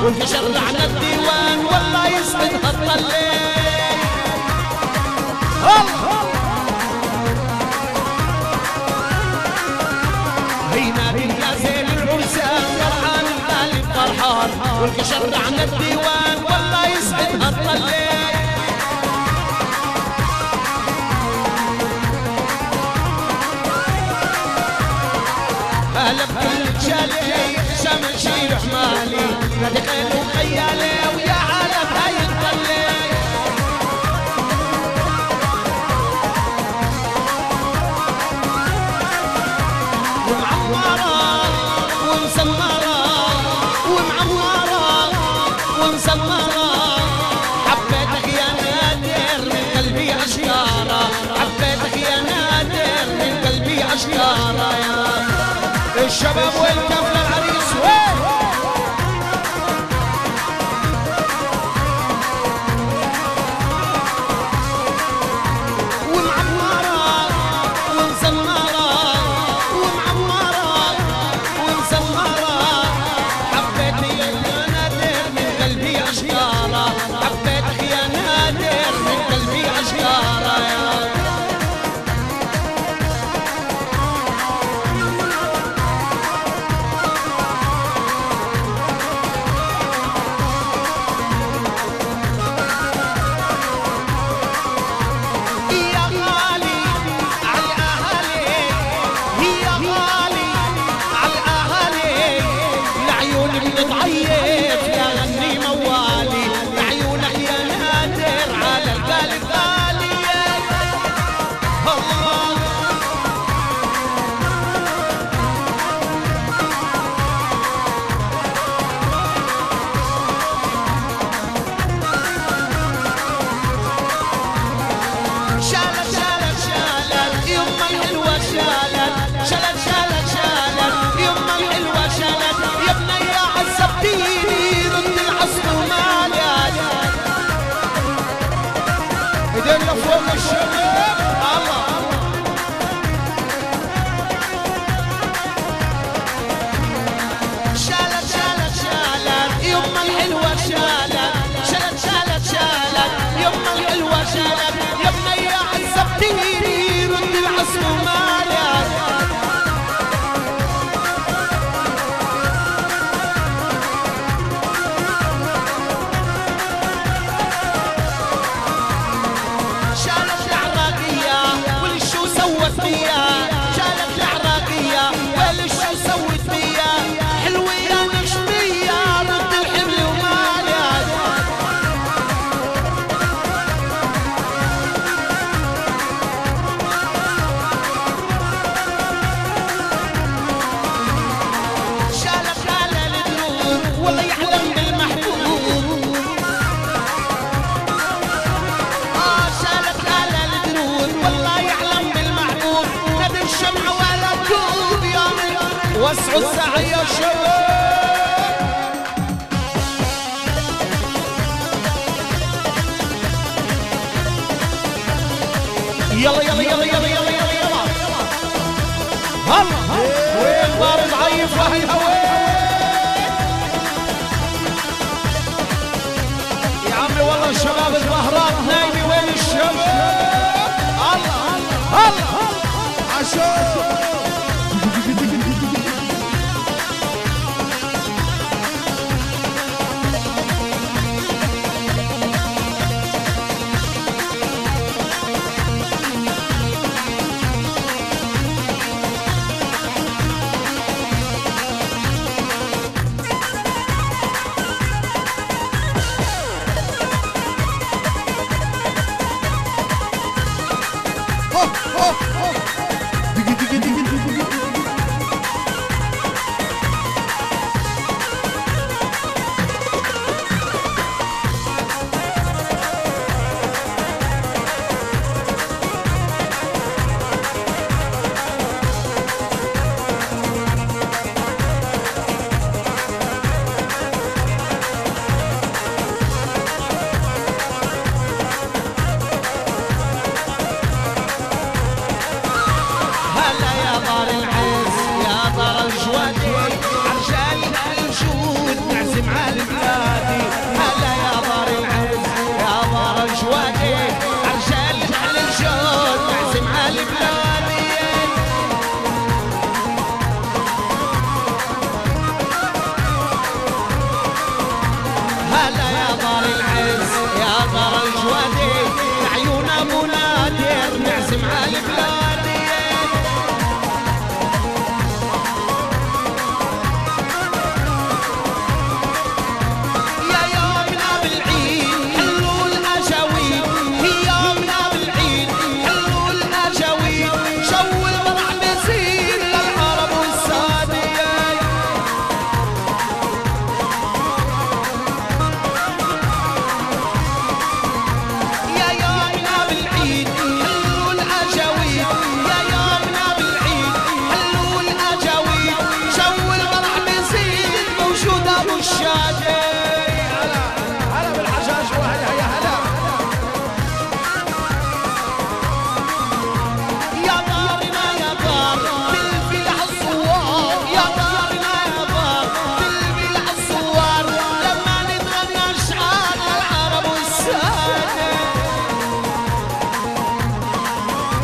وانتشر عن الديوان والله يسعدها الطلي. هينا بالنازل العرسان فرحان الغالي فرحان وانتشر عن الديوان والله يسعدها الطلي. هلا بكل شالي شامل شيل حمالي نادي خيل وخيالي ويا عالم هاي الطلي. ومعمرة ومسمرة ومعمرة ومسمرة حبيتك يا نادر من قلبي أشكارة حبيتك يا نادر من قلبي أشكارة. يا الشباب والكف للعريس وين ومعمرة ومسمرة ومعمرة ومسمرة حبيتك يا نادر من قلبي أشكارة حبيتك يا نادر من قلبي أشكارة. ايدينا فوق الشباب الله شالت شالت شالت يما الحلوة شالت شالت شالت شالت يما الحلوة شالت يا بني عذبتيني رد العصر ومالك. شالت العراقية ويل شو سوت فيا حلوة يا نشمية رد الحمل ومالك. شالت حالة الدرور والله يعلم بالمحبوب شالت حالة الدرور والله يعلم بالمحبوب نادي الشمعة ولا تكوب يا وسعوا السعي يا شباب. يلا يلا يلا يلا يلا يلا يلا هلا وين بار ضعيف وهي يا عمي والله الشباب الظهرات نايمة وين الشباب الله هلا عشان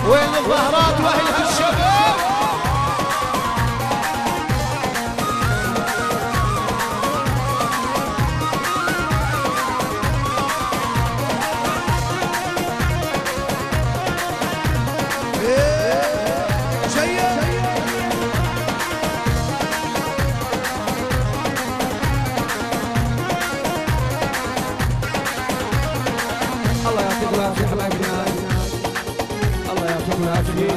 وين الظهرات واهل الشباب؟ الله يعطيكم العافية حبايبنا، الله يعطيكم العافية.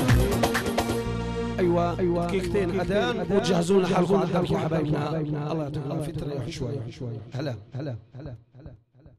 ايوه دقيقتين اذان وتجهزوا لنا حالكم على الدرك يا حبايبنا. الله يعطيكم العافية، تريحوا شوي. هلا